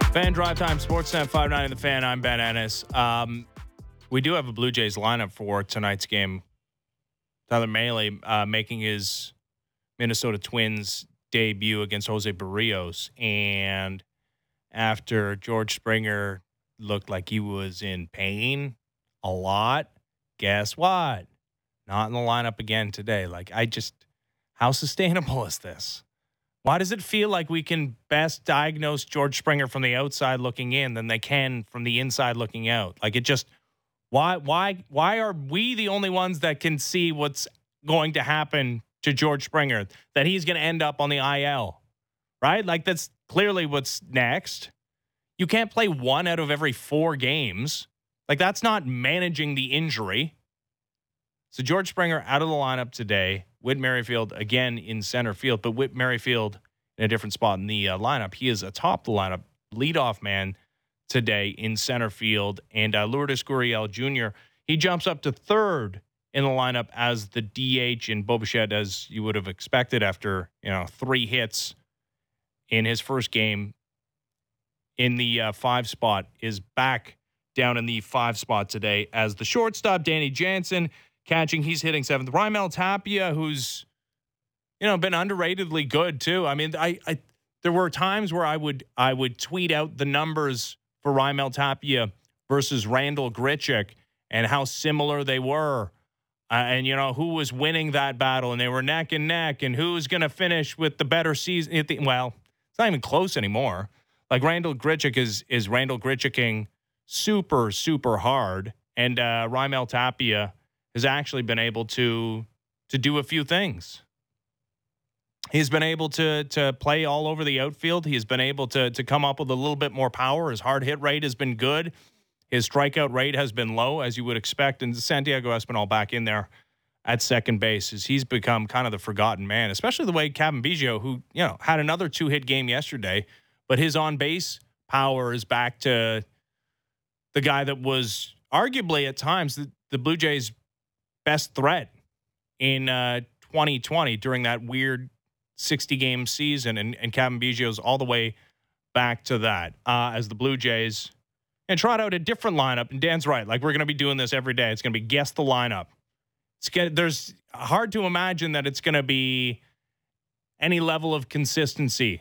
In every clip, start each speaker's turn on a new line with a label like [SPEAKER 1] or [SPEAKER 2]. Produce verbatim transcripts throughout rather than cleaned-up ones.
[SPEAKER 1] Fan Drive Time, Sportsnet five ninety, The Fan. I'm Ben Ennis. Um, we do have a Blue Jays lineup for tonight's game. Tyler Mahle uh, making his Minnesota Twins debut against Jose Barrios. And after George Springer looked like he was in pain a lot, guess what? Not in the lineup again today. Like, I just, how sustainable is this? Why does it feel like we can best diagnose George Springer from the outside looking in than they can from the inside looking out? Like, it just, why, why, why are we the only ones that can see what's going to happen to George Springer, that he's going to end up on the I L, right? Like, that's clearly what's next. You can't play one out of every four games. Like, that's not managing the injury. So George Springer out of the lineup today. Whit Merrifield again in center field, but Whit Merrifield in a different spot in the uh, lineup. He is atop the lineup, leadoff man today in center field. And uh, Lourdes Gurriel Junior, he jumps up to third in the lineup as the D H, and Bo Bichette, as you would have expected after, you know, three hits in his first game in the uh, five spot, is back down in the five spot today as the shortstop. Danny Jansen catching, he's hitting seventh. Raimel Tapia, who's, you know, been underratedly good too. I mean, I, I there were times where I would I would tweet out the numbers for Raimel Tapia versus Randall Grichuk and how similar they were, uh, and you know who was winning that battle, and they were neck and neck, and who's going to finish with the better season. At the, well, it's not even close anymore. Like, Randall Grichuk is is Randall Grichuking super super hard, and uh, Raimel Tapia has actually been able to to do a few things. He's been able to to play all over the outfield. He's been able to to come up with a little bit more power. His hard hit rate has been good. His strikeout rate has been low, as you would expect. And Santiago Espinal back in there at second base, as he's become kind of the forgotten man, especially the way Cavan Biggio, who, you know, had another two-hit game yesterday, but his on-base power is back to the guy that was arguably at times the, the Blue Jays' best threat in uh, twenty twenty during that weird sixty-game season, and, and Cavan Biggio's all the way back to that uh, as the Blue Jays and trot out a different lineup. And Dan's right. Like, we're going to be doing this every day. It's going to be guess the lineup. It's get, there's hard to imagine that it's going to be any level of consistency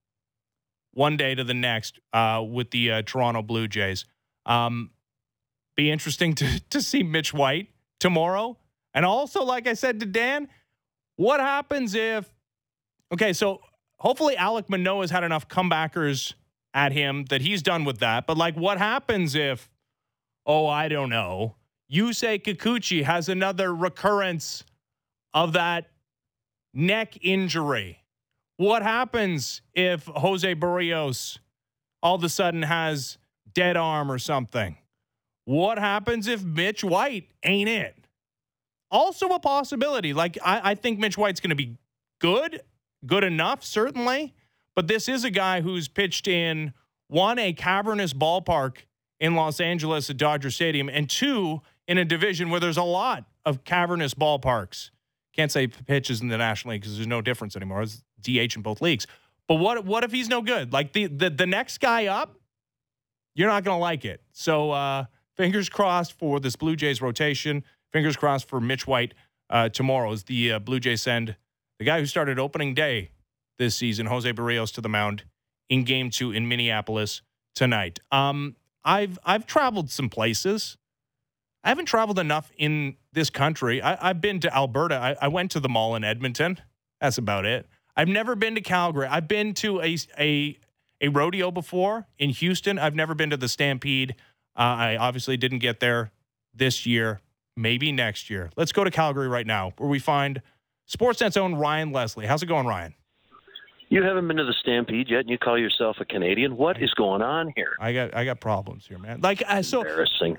[SPEAKER 1] one day to the next uh, with the uh, Toronto Blue Jays. Um, be interesting to to see Mitch White tomorrow. And also, like I said to Dan, what happens if, okay, so hopefully Alek Manoah's had enough comebackers at him that he's done with that. But, like, what happens if, oh, I don't know, Yusei Kikuchi has another recurrence of that neck injury? What happens if Jose Barrios all of a sudden has dead arm or something? What happens if Mitch White ain't it? Also a possibility. Like, I, I think Mitch White's going to be good, good enough, certainly. But this is a guy who's pitched in, one, a cavernous ballpark in Los Angeles at Dodger Stadium, and two, in a division where there's a lot of cavernous ballparks. Can't say pitches in the National League because there's no difference anymore. It's D H in both leagues. But what what if he's no good? Like, the the, the next guy up, you're not going to like it. So uh, fingers crossed for this Blue Jays rotation. Fingers crossed for Mitch White uh, tomorrow as the uh, Blue Jays send the guy who started opening day this season, Jose Barrios, to the mound in game two in Minneapolis tonight. Um, I've I've traveled some places. I haven't traveled enough in this country. I, I've been to Alberta. I, I went to the mall in Edmonton. That's about it. I've never been to Calgary. I've been to a a, a rodeo before in Houston. I've never been to the Stampede. Uh, I obviously didn't get there this year. Maybe next year. Let's go to Calgary right now, where we find Sportsnet's own Ryan Leslie. How's it going, Ryan?
[SPEAKER 2] You haven't been to the Stampede yet, and you call yourself a Canadian? What is going on here?
[SPEAKER 1] I got I got problems here, man. Like, uh, so
[SPEAKER 2] embarrassing.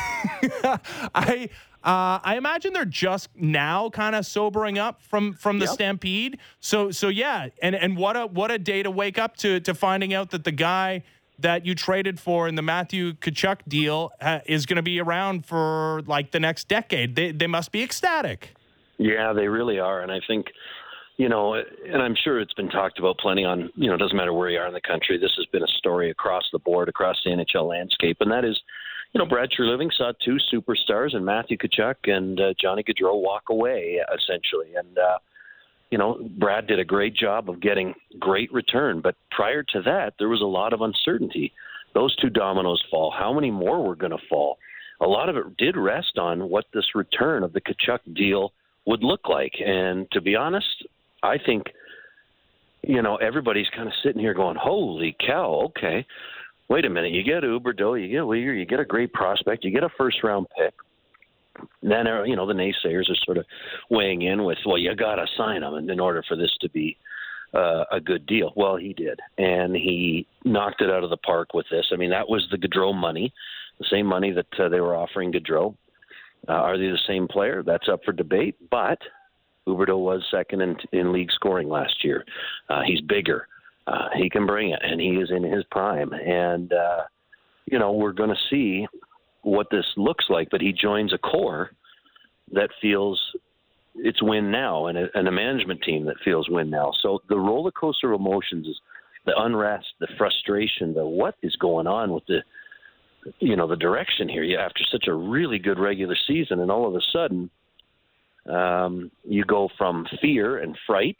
[SPEAKER 1] I uh, I imagine they're just now kind of sobering up from from the yep. Stampede. So so yeah, and and what a what a day to wake up to to finding out that the guy that you traded for in the Matthew Tkachuk deal uh, is going to be around for like the next decade. They they must be ecstatic.
[SPEAKER 2] Yeah, they really are, and I think you know, and I'm sure it's been talked about plenty on, you know, it doesn't matter where you are in the country. This has been a story across the board, across the N H L landscape. And that is, you know, Brad Treliving saw two superstars and Matthew Tkachuk and uh, Johnny Gaudreau walk away, essentially. And, uh, you know, Brad did a great job of getting great return. But prior to that, there was a lot of uncertainty. Those two dominoes fall. How many more were going to fall? A lot of it did rest on what this return of the Tkachuk deal would look like. And to be honest, I think, you know, everybody's kind of sitting here going, holy cow, okay. Wait a minute, you get Huberdeau, you get Weegar, you get a great prospect, you get a first-round pick. Then, uh, you know, the naysayers are sort of weighing in with, well, you got to sign him in order for this to be uh, a good deal. Well, he did, and he knocked it out of the park with this. I mean, that was the Gaudreau money, the same money that uh, they were offering Gaudreau. Uh, are they the same player? That's up for debate, but Huberdeau was second in, in league scoring last year. Uh, he's bigger. Uh, he can bring it, and he is in his prime. And, uh, you know, we're going to see what this looks like, but he joins a core that feels it's win now and a, and a management team that feels win now. So the roller coaster of emotions is the unrest, the frustration, the what is going on with the, you know, the direction here. You, after such a really good regular season, and all of a sudden um, you go from fear and fright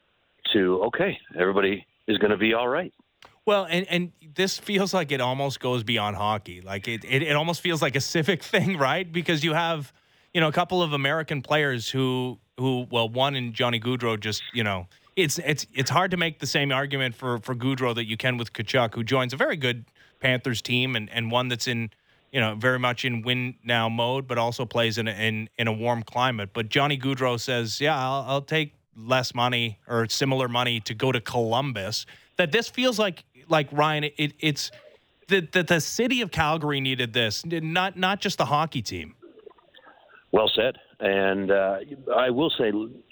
[SPEAKER 2] to, okay, everybody is going to be all right.
[SPEAKER 1] Well, and, and this feels like it almost goes beyond hockey. Like it, it, it almost feels like a civic thing, right? Because you have, you know, a couple of American players who, who well, one in Johnny Gaudreau just, you know, it's it's it's hard to make the same argument for, for Gaudreau that you can with Tkachuk, who joins a very good Panthers team and, and one that's in, you know, very much in win now mode, but also plays in a, in, in a warm climate. But Johnny Gaudreau says, yeah, I'll, I'll take less money or similar money to go to Columbus. That this feels like, like Ryan, it, it's that the, the city of Calgary needed this, not not just the hockey team.
[SPEAKER 2] Well said. And uh, I will say,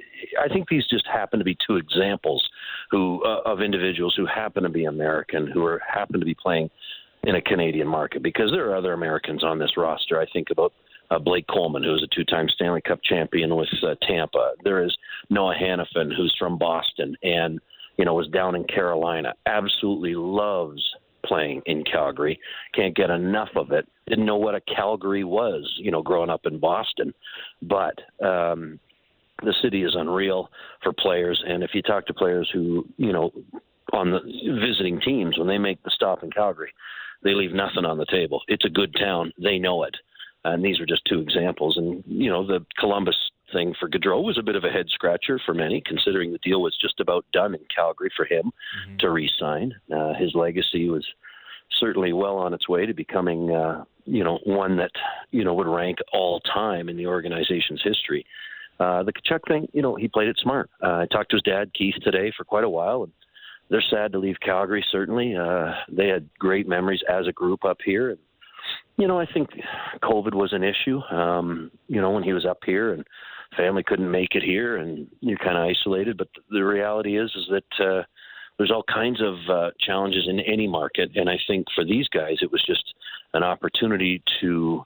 [SPEAKER 2] I think these just happen to be two examples who uh, of individuals who happen to be American, who are happen to be playing in a Canadian market, because there are other Americans on this roster. I think about Uh, Blake Coleman, who is a two-time Stanley Cup champion with uh, Tampa. There is Noah Hannafin, who's from Boston and, you know, was down in Carolina. Absolutely loves playing in Calgary. Can't get enough of it. Didn't know what a Calgary was, you know, growing up in Boston. But um, the city is unreal for players. And if you talk to players who, you know, on the visiting teams, when they make the stop in Calgary, they leave nothing on the table. It's a good town. They know it. And these are just two examples. And, you know, the Columbus thing for Gaudreau was a bit of a head-scratcher for many, considering the deal was just about done in Calgary for him mm-hmm. to re-sign. Uh, his legacy was certainly well on its way to becoming, uh, you know, one that, you know, would rank all time in the organization's history. Uh, the Tkachuk thing, you know, he played it smart. Uh, I talked to his dad, Keith, today for quite a while, and they're sad to leave Calgary, certainly. Uh, they had great memories as a group up here. And, you know, I think COVID was an issue, um, you know, when he was up here and family couldn't make it here and you're kind of isolated. But the reality is, is that uh, there's all kinds of uh, challenges in any market. And I think for these guys, it was just an opportunity to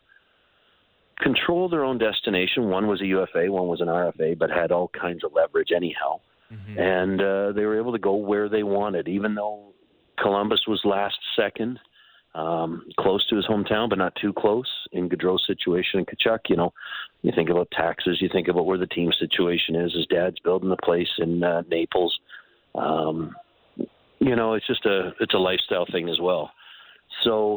[SPEAKER 2] control their own destination. One was a U F A, one was an R F A, but had all kinds of leverage anyhow. Mm-hmm. And uh, they were able to go where they wanted, even though Columbus was last second. Um, close to his hometown, but not too close in Gaudreau's situation. And Tkachuk, you know, you think about taxes, you think about where the team situation is. His dad's building a place in uh, Naples. Um, you know, it's just a it's a lifestyle thing as well. So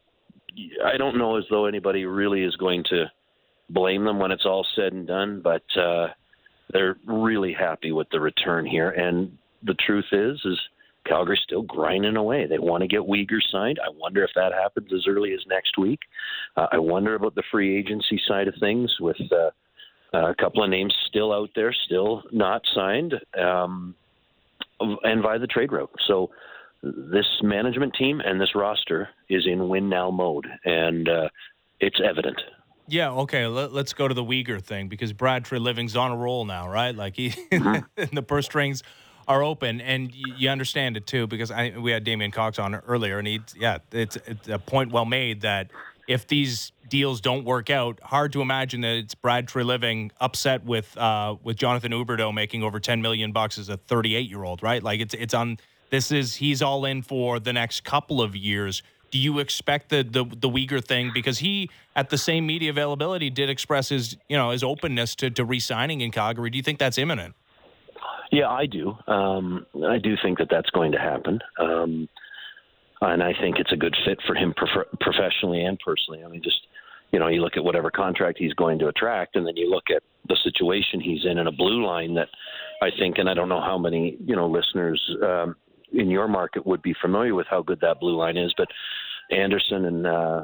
[SPEAKER 2] I don't know as though anybody really is going to blame them when it's all said and done, but uh, they're really happy with the return here. And the truth is, is Calgary's still grinding away. They want to get Weegar signed. I wonder if that happens as early as next week. Uh, I wonder about the free agency side of things with uh, a couple of names still out there, still not signed, um, and via the trade route. So this management team and this roster is in win now mode, and uh, it's evident.
[SPEAKER 1] Yeah, okay, Let, let's go to the Weegar thing, because Brad Treliving's on a roll now, right? Like he, mm-hmm. the purse strings are open, and you, you understand it too, because I, we had Damian Cox on earlier, and he, yeah, it's, it's a point well made that if these deals don't work out, hard to imagine that it's Brad Treliving upset with uh, with Jonathan Huberdeau making over ten million bucks as a thirty-eight year old, right? Like it's it's on. This is he's all in for the next couple of years. Do you expect the the the Weegar thing, because he at the same media availability did express his you know his openness to to re-signing in Calgary? Do you think that's imminent?
[SPEAKER 2] Yeah, I do. Um, I do think that that's going to happen. Um, and I think it's a good fit for him prof- professionally and personally. I mean, just, you know, you look at whatever contract he's going to attract, and then you look at the situation he's in in a blue line that I think, and I don't know how many, you know, listeners um, in your market would be familiar with how good that blue line is, but Anderson and uh,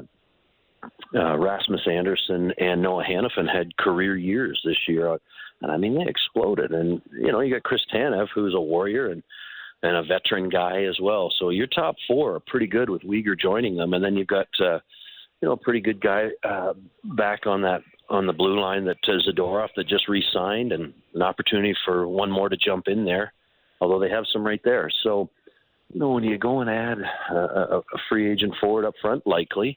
[SPEAKER 2] uh, Rasmus Anderson and Noah Hannafin had career years this year. And I mean, they exploded. And, you know, you got Chris Tanev, who's a warrior and, and a veteran guy as well. So your top four are pretty good with Weegar joining them. And then you've got, uh, you know, a pretty good guy uh, back on that, on the blue line, that uh, Zadorov, that just re-signed, and an opportunity for one more to jump in there, although they have some right there. So, you know, when you go and add a, a free agent forward up front, likely.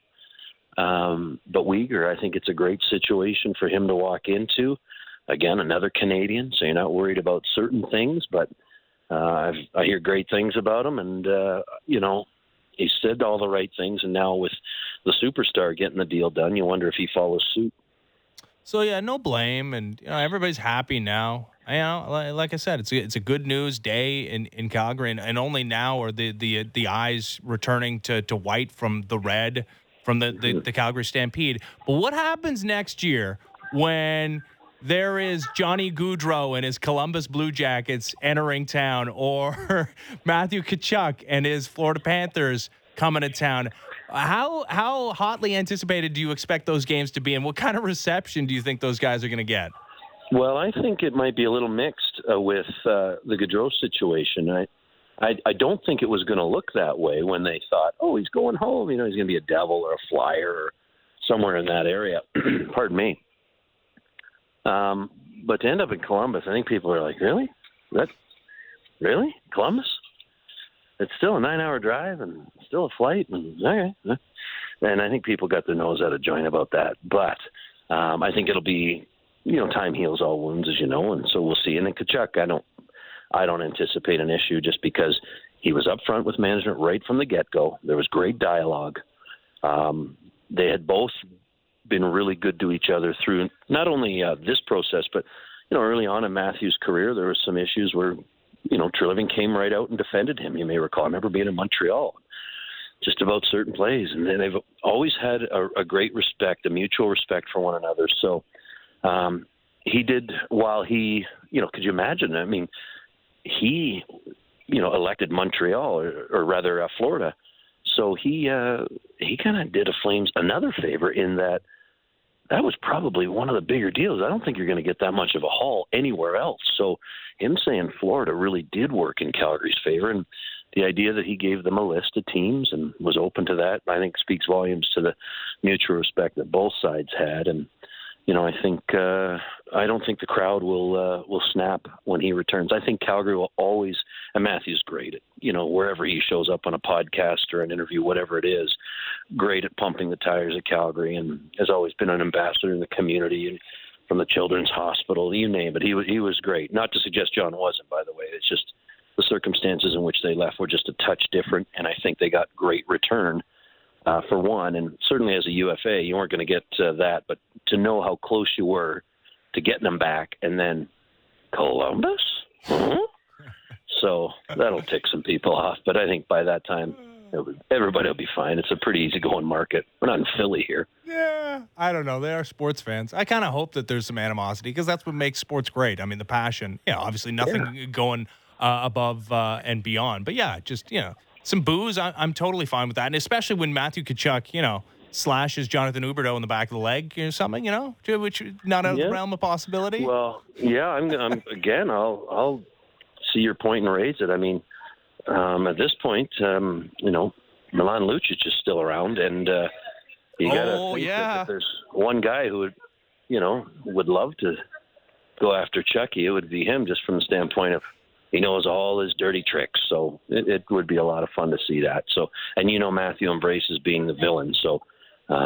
[SPEAKER 2] Um, but Weegar, I think it's a great situation for him to walk into. Again, another Canadian, so you're not worried about certain things, but uh, I've, I hear great things about him, and, uh, you know, he said all the right things, and now with the superstar getting the deal done, you wonder if he follows suit.
[SPEAKER 1] So, yeah, no blame, and you know, everybody's happy now. You know, like, like I said, it's a, it's a good news day in, in Calgary, and, and only now are the, the, the eyes returning to, to white from the red, from the, the, the Calgary Stampede. But what happens next year when there is Johnny Gaudreau and his Columbus Blue Jackets entering town, or Matthew Tkachuk and his Florida Panthers coming to town? How how hotly anticipated do you expect those games to be, and what kind of reception do you think those guys are going to get?
[SPEAKER 2] Well, I think it might be a little mixed uh, with uh, the Gaudreau situation. I, I I don't think it was going to look that way when they thought, oh, he's going home. You know, he's going to be a Devil or a Flyer or somewhere in that area. Pardon me. Um, but to end up in Columbus, I think people are like, really? That really? Columbus? It's still a nine-hour drive and still a flight. And, okay. And I think people got their nose out of joint about that. But um, I think it'll be, you know, time heals all wounds, as you know, and so we'll see. And then Tkachuk, I don't, I don't anticipate an issue, just because he was up front with management right from the get-go. There was great dialogue. Um, they had both been really good to each other through not only uh, this process, but, you know, early on in Matthew's career, there were some issues where, you know, Treliving came right out and defended him. You may recall, I remember being in Montreal just about certain plays, and they've always had a, a great respect, a mutual respect for one another. So um, he did, while he, you know, could you imagine? I mean, he, you know, elected Montreal, or, or rather uh, Florida. So he uh, he kind of did a Flames another favor in that that was probably one of the bigger deals. I don't think you're going to get that much of a haul anywhere else. So him saying Florida really did work in Calgary's favor. And the idea that he gave them a list of teams and was open to that, I think speaks volumes to the mutual respect that both sides had. And, you know, I think uh, I don't think the crowd will uh, will snap when he returns. I think Calgary will always, and Matthew's great at, you know, wherever he shows up on a podcast or an interview, whatever it is, great at pumping the tires at Calgary, and has always been an ambassador in the community, and from the Children's Hospital, you name it. He was he was great. Not to suggest John wasn't, by the way. It's just the circumstances in which they left were just a touch different, and I think they got great return. Uh, for one, and certainly as a U F A, you weren't going to get uh, that, but to know how close you were to getting them back, and then Columbus? Huh? So that'll tick some people off, but I think by that time, everybody will be fine. It's a pretty easygoing market. We're not in Philly here.
[SPEAKER 1] Yeah, I don't know. They are sports fans. I kind of hope that there's some animosity, because that's what makes sports great. I mean, the passion. Yeah, obviously nothing yeah. going uh, above uh, and beyond, but yeah, just, you know, some booze, I, I'm totally fine with that. And especially when Matthew Tkachuk, you know, slashes Jonathan Huberdeau in the back of the leg or something, you know, which is not out of yeah. the realm of possibility.
[SPEAKER 2] Well, yeah, I'm, I'm again, I'll, I'll see your point and raise it. I mean, um, at this point, um, you know, Milan Lucic is still around, and uh, you got to
[SPEAKER 1] oh,
[SPEAKER 2] think
[SPEAKER 1] yeah.
[SPEAKER 2] that if there's one guy who would, you know, would love to go after Chucky, it would be him, just from the standpoint of, he knows all his dirty tricks, so it, it would be a lot of fun to see that. So, and you know, Matthew embraces being the villain, so um,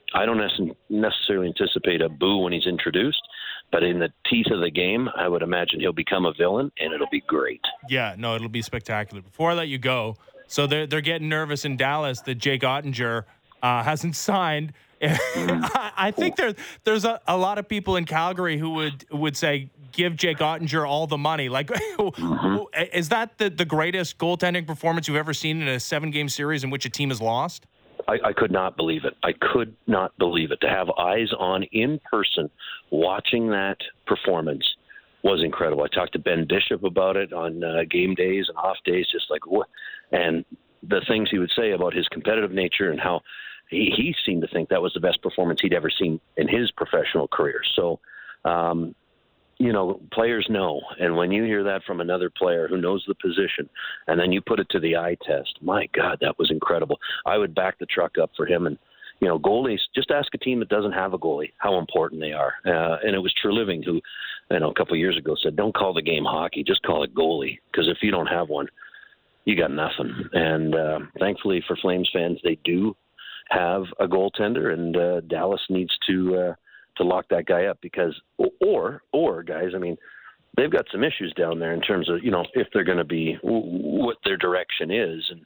[SPEAKER 2] I don't necessarily anticipate a boo when he's introduced, but in the teeth of the game, I would imagine he'll become a villain, and it'll be great.
[SPEAKER 1] Yeah, no, it'll be spectacular. Before I let you go, so they're, they're getting nervous in Dallas that Jake Ottinger uh, hasn't signed. I, I think there, there's a, a lot of people in Calgary who would would say, give Jake Ottinger all the money. Like, mm-hmm. Is that the, the greatest goaltending performance you've ever seen in a seven-game series in which a team has lost?
[SPEAKER 2] I, I could not believe it. I could not believe it. To have eyes on in person watching that performance was incredible. I talked to Ben Bishop about it on uh, game days and off days, just like what, and the things he would say about his competitive nature and how he, he seemed to think that was the best performance he'd ever seen in his professional career. So, um, you know, players know. And when you hear that from another player who knows the position, and then you put it to the eye test, my God, that was incredible. I would back the truck up for him. And, you know, goalies, just ask a team that doesn't have a goalie how important they are. Uh, and it was Treliving who, you know, a couple of years ago said, don't call the game hockey, just call it goalie. Because if you don't have one, you got nothing. And uh, thankfully for Flames fans, they do have a goaltender, and uh, Dallas needs to uh, to lock that guy up because, or, or guys, I mean, they've got some issues down there in terms of, you know, if they're going to be, what their direction is. And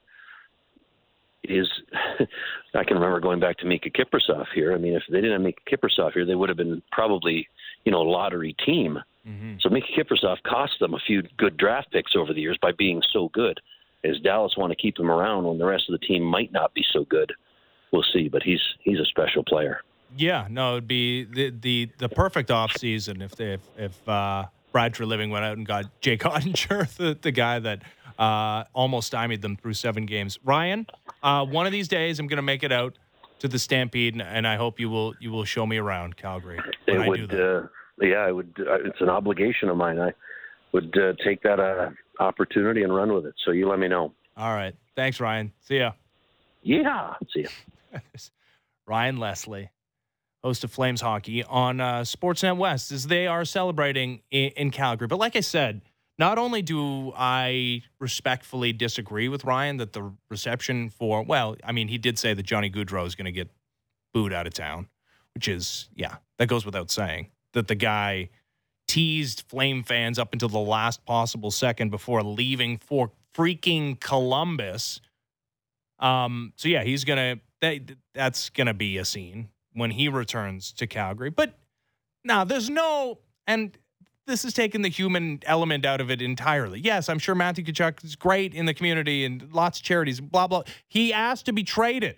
[SPEAKER 2] is, I can remember going back to Mika Kiprasov here. I mean, if they didn't have Mika Kiprasov here, they would have been probably, you know, a lottery team. Mm-hmm. So Mika Kiprasov cost them a few good draft picks over the years by being so good. As Dallas want to keep him around when the rest of the team might not be so good. We'll see, but he's he's a special player.
[SPEAKER 1] Yeah, no, it'd be the the, the perfect offseason if they, if, if uh, Brad Treliving went out and got Jake Ottinger, the, the guy that uh, almost stymied them through seven games. Ryan, uh, one of these days I'm going to make it out to the Stampede, and, and I hope you will you will show me around Calgary when
[SPEAKER 2] it
[SPEAKER 1] I
[SPEAKER 2] would,
[SPEAKER 1] do that.
[SPEAKER 2] Uh, yeah, I would. Uh, it's an obligation of mine. I would uh, take that uh, opportunity and run with it. So you let me know.
[SPEAKER 1] All right. Thanks, Ryan. See ya.
[SPEAKER 2] Yeah. See ya.
[SPEAKER 1] Ryan Leslie, host of Flames Hockey on uh, Sportsnet West, as they are celebrating in, in Calgary. But like I said, not only do I respectfully disagree with Ryan that the reception for, well, I mean, he did say that Johnny Gaudreau is going to get booed out of town, which is, yeah, that goes without saying, that the guy teased Flame fans up until the last possible second before leaving for freaking Columbus. Um, so yeah, he's gonna that that's gonna be a scene when he returns to Calgary. But now there's no, and this is taking the human element out of it entirely. Yes, I'm sure Matthew Tkachuk is great in the community and lots of charities, blah blah. He asked to be traded.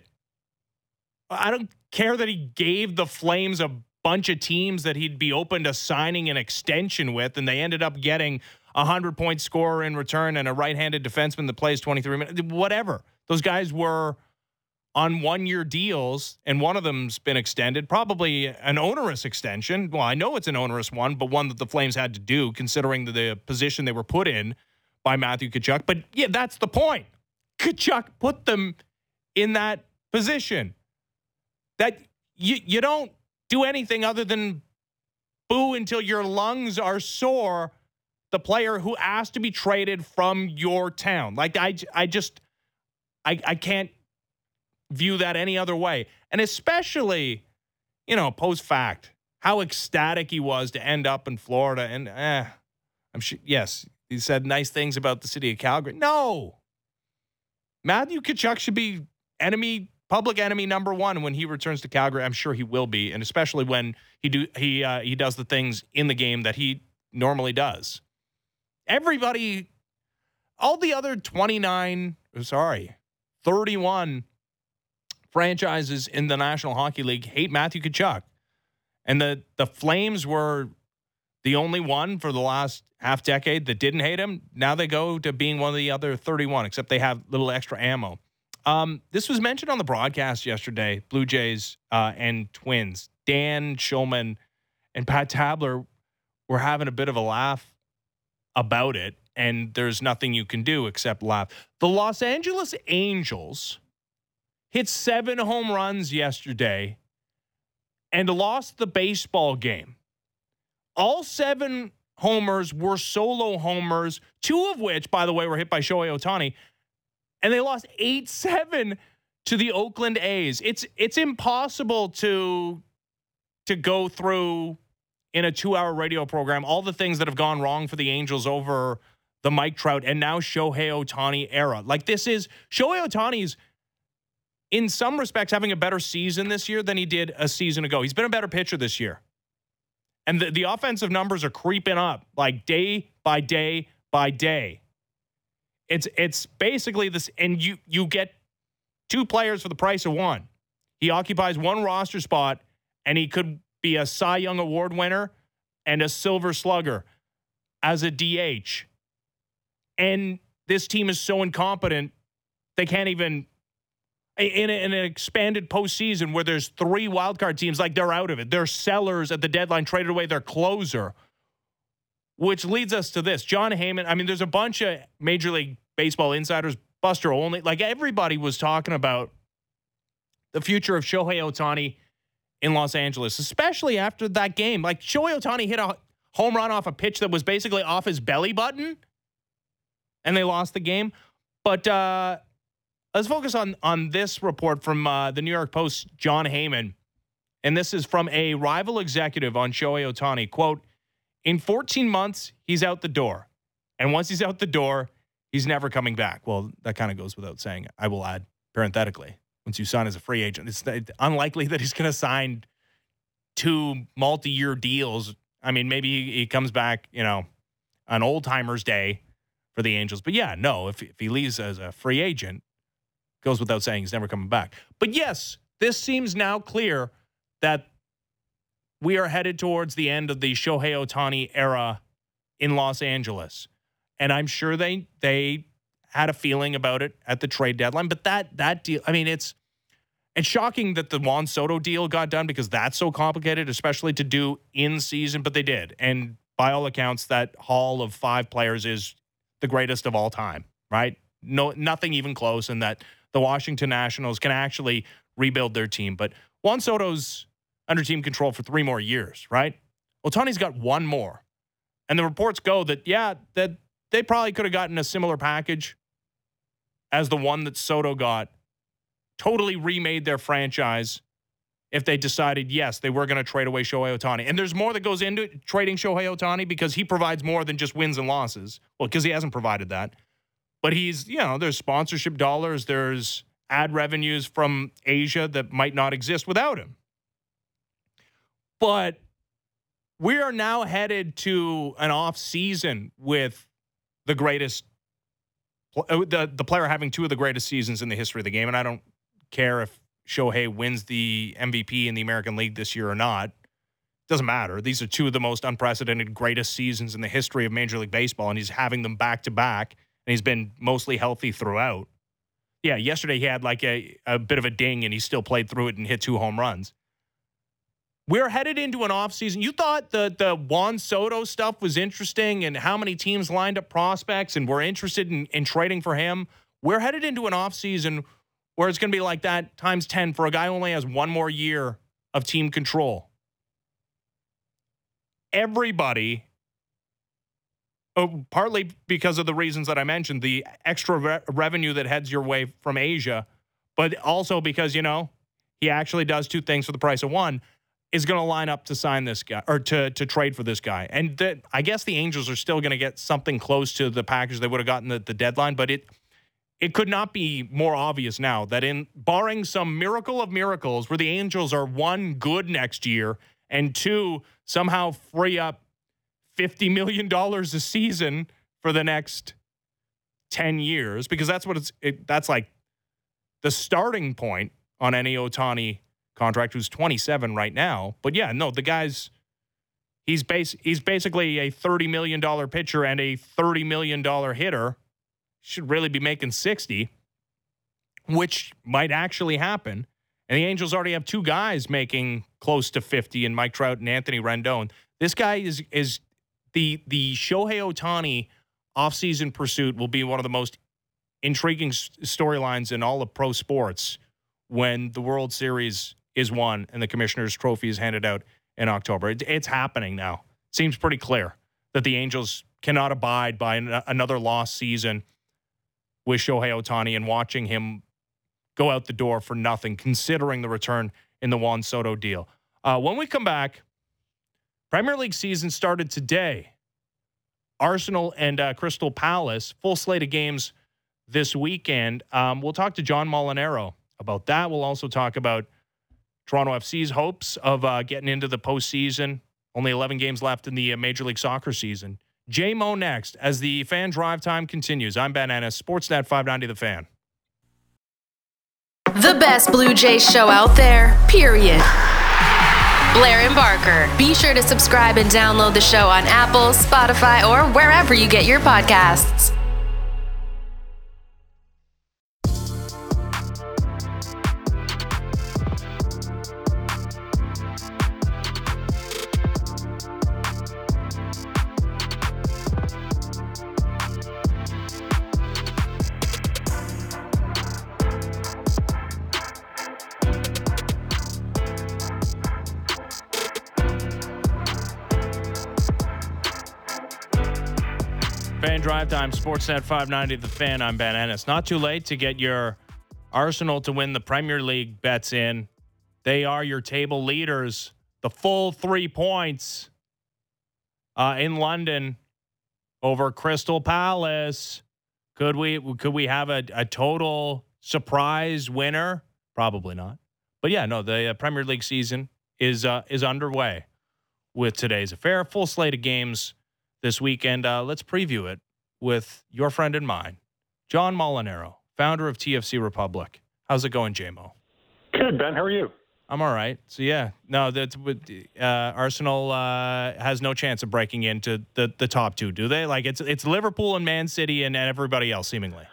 [SPEAKER 1] I don't care that he gave the Flames a bunch of teams that he'd be open to signing an extension with, and they ended up getting a hundred-point scorer in return and a right-handed defenseman that plays twenty-three minutes. Whatever. Those guys were on one-year deals, and one of them's been extended, probably an onerous extension. Well, I know it's an onerous one, but one that the Flames had to do, considering the, the position they were put in by Matthew Tkachuk. But, yeah, that's the point. Tkachuk put them in that position. That you you don't do anything other than boo until your lungs are sore the player who asked to be traded from your town. Like, I, I just, I, I can't view that any other way. And especially, you know, post-fact, how ecstatic he was to end up in Florida. And, eh, I'm sure, yes, he said nice things about the city of Calgary. No. Matthew Tkachuk should be enemy Public enemy number one when he returns to Calgary. I'm sure he will be, and especially when he do he uh, he does the things in the game that he normally does. Everybody, all the other twenty-nine, sorry, thirty-one franchises in the National Hockey League hate Matthew Tkachuk, and the the Flames were the only one for the last half decade that didn't hate him. Now they go to being one of the other thirty-one, except they have little extra ammo. Um, this was mentioned on the broadcast yesterday, Blue Jays uh, and Twins. Dan Schulman and Pat Tabler were having a bit of a laugh about it, and there's nothing you can do except laugh. The Los Angeles Angels hit seven home runs yesterday and lost the baseball game. All seven homers were solo homers, two of which, by the way, were hit by Shohei Ohtani. And they lost eight seven to the Oakland A's. It's it's impossible to to go through in a two-hour radio program all the things that have gone wrong for the Angels over the Mike Trout and now Shohei Ohtani era. Like, this is Shohei Ohtani's, in some respects, having a better season this year than he did a season ago. He's been a better pitcher this year. And the, the offensive numbers are creeping up, like, day by day by day. It's it's basically this, and you you get two players for the price of one. He occupies one roster spot, and he could be a Cy Young Award winner and a Silver Slugger as a D H. And this team is so incompetent, they can't even, in, a, in an expanded postseason where there's three wildcard teams, like, they're out of it. They're sellers at the deadline, traded away their closer, which leads us to this. Jon Heyman, I mean, there's a bunch of Major League Baseball insiders, Buster Olney, like, everybody was talking about the future of Shohei Ohtani in Los Angeles, especially after that game. Like, Shohei Ohtani hit a home run off a pitch that was basically off his belly button, and they lost the game. But uh, let's focus on, on this report from uh, the New York Post's Jon Heyman. And this is from a rival executive on Shohei Ohtani. Quote, in fourteen months, he's out the door. And once he's out the door, he's never coming back. Well, that kind of goes without saying. I will add, parenthetically, once you sign as a free agent, it's unlikely that he's going to sign two multi-year deals. I mean, maybe he comes back, you know, on old-timers day for the Angels. But, yeah, no, if, if he leaves as a free agent, goes without saying he's never coming back. But, yes, this seems now clear that we are headed towards the end of the Shohei Ohtani era in Los Angeles. And I'm sure they they had a feeling about it at the trade deadline. But that that deal, I mean, it's it's shocking that the Juan Soto deal got done because that's so complicated, especially to do in season. But they did. And by all accounts, that haul of five players is the greatest of all time, right? No, nothing even close. And that the Washington Nationals can actually rebuild their team. But Juan Soto's under team control for three more years, right? Ohtani's got one more. And the reports go that, yeah, that they probably could have gotten a similar package as the one that Soto got. Totally remade their franchise if they decided, yes, they were going to trade away Shohei Ohtani. And there's more that goes into trading Shohei Ohtani because he provides more than just wins and losses. Well, because he hasn't provided that. But he's, you know, there's sponsorship dollars, there's ad revenues from Asia that might not exist without him. But we are now headed to an off season with the greatest, the, the player having two of the greatest seasons in the history of the game. And I don't care if Shohei wins the M V P in the American League this year or not. Doesn't matter. These are two of the most unprecedented greatest seasons in the history of Major League Baseball, and he's having them back to back, and he's been mostly healthy throughout. Yeah, yesterday he had like a, a bit of a ding, and he still played through it and hit two home runs. We're headed into an offseason. You thought the, the Juan Soto stuff was interesting and how many teams lined up prospects and were interested in, in trading for him. We're headed into an offseason where it's going to be like that times ten for a guy who only has one more year of team control. Everybody, oh, partly because of the reasons that I mentioned, the extra re- revenue that heads your way from Asia, but also because, you know, he actually does two things for the price of one, is going to line up to sign this guy or to to trade for this guy. And that, I guess the Angels are still going to get something close to the package they would have gotten at the deadline, but it it could not be more obvious now that in barring some miracle of miracles where the Angels are one, good next year, and two, somehow free up fifty million dollars a season for the next ten years, because that's what it's it, that's like the starting point on any Ohtani contract, who's twenty-seven right now. But yeah, no, the guy's he's base he's basically a thirty million dollars pitcher and a thirty million dollars hitter. Should really be making sixty, which might actually happen. And the Angels already have two guys making close to fifty in Mike Trout and Anthony Rendon. This guy is is the the Shohei Ohtani offseason pursuit will be one of the most intriguing storylines in all of pro sports when the World Series is won and the Commissioner's Trophy is handed out in October. It, it's happening now. Seems pretty clear that the Angels cannot abide by an, another lost season with Shohei Ohtani and watching him go out the door for nothing, considering the return in the Juan Soto deal. Uh, when we come back, Premier League season started today. Arsenal and uh, Crystal Palace, full slate of games this weekend. Um, we'll talk to John Molinaro about that. We'll also talk about Toronto F C's hopes of uh, getting into the postseason. Only eleven games left in the uh, Major League Soccer season. J Mo next as the Fan Drive Time continues. I'm Ben Ennis, Sportsnet five ninety The Fan.
[SPEAKER 3] The best Blue Jays show out there, period. Blair and Barker. Be sure to subscribe and download the show on Apple, Spotify, or wherever you get your podcasts.
[SPEAKER 1] Fan Drive Time, Sportsnet five ninety The Fan. I'm Ben Ennis. Not too late to get your Arsenal to win the Premier League bets in. They are your table leaders. The full three points uh, in London over Crystal Palace. Could we could we have a, a total surprise winner? Probably not. But yeah, no, the uh, Premier League season is uh, is underway with today's affair. Full slate of games this weekend. Uh, let's preview it with your friend and mine, John Molinaro, founder of T F C Republic. How's it going, J M O?
[SPEAKER 4] Good, Ben. How are you?
[SPEAKER 1] I'm all right. So, yeah, no, that's uh, Arsenal uh, has no chance of breaking into the, the top two, do they? Like, it's it's Liverpool and Man City and, and everybody else, seemingly.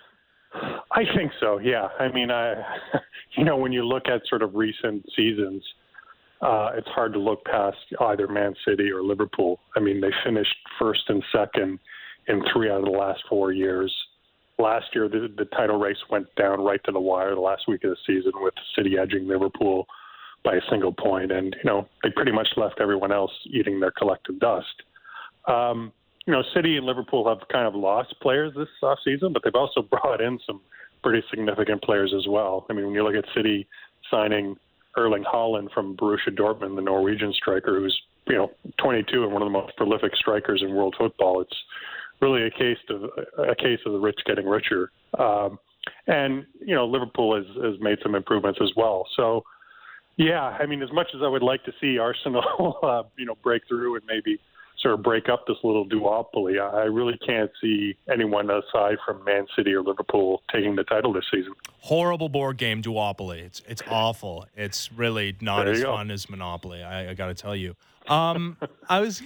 [SPEAKER 4] I think so, yeah. I mean, I, you know, when you look at sort of recent seasons, Uh, it's hard to look past either Man City or Liverpool. I mean, they finished first and second in three out of the last four years. Last year, the, the title race went down right to the wire the last week of the season with City edging Liverpool by a single point. And, you know, they pretty much left everyone else eating their collective dust. Um, you know, City and Liverpool have kind of lost players this offseason, but they've also brought in some pretty significant players as well. I mean, when you look at City signing Erling Haaland from Borussia Dortmund, the Norwegian striker, who's, you know, twenty-two and one of the most prolific strikers in world football. It's really a case of a case of the rich getting richer. Um, and you know, Liverpool has, has made some improvements as well. So, yeah, I mean, as much as I would like to see Arsenal, uh, you know, break through and maybe sort of break up this little duopoly, I really can't see anyone aside from Man City or Liverpool taking the title this season.
[SPEAKER 1] Horrible board game, duopoly. It's it's awful. It's really not as
[SPEAKER 4] go.
[SPEAKER 1] fun as Monopoly. I, I got to tell you. Um, I was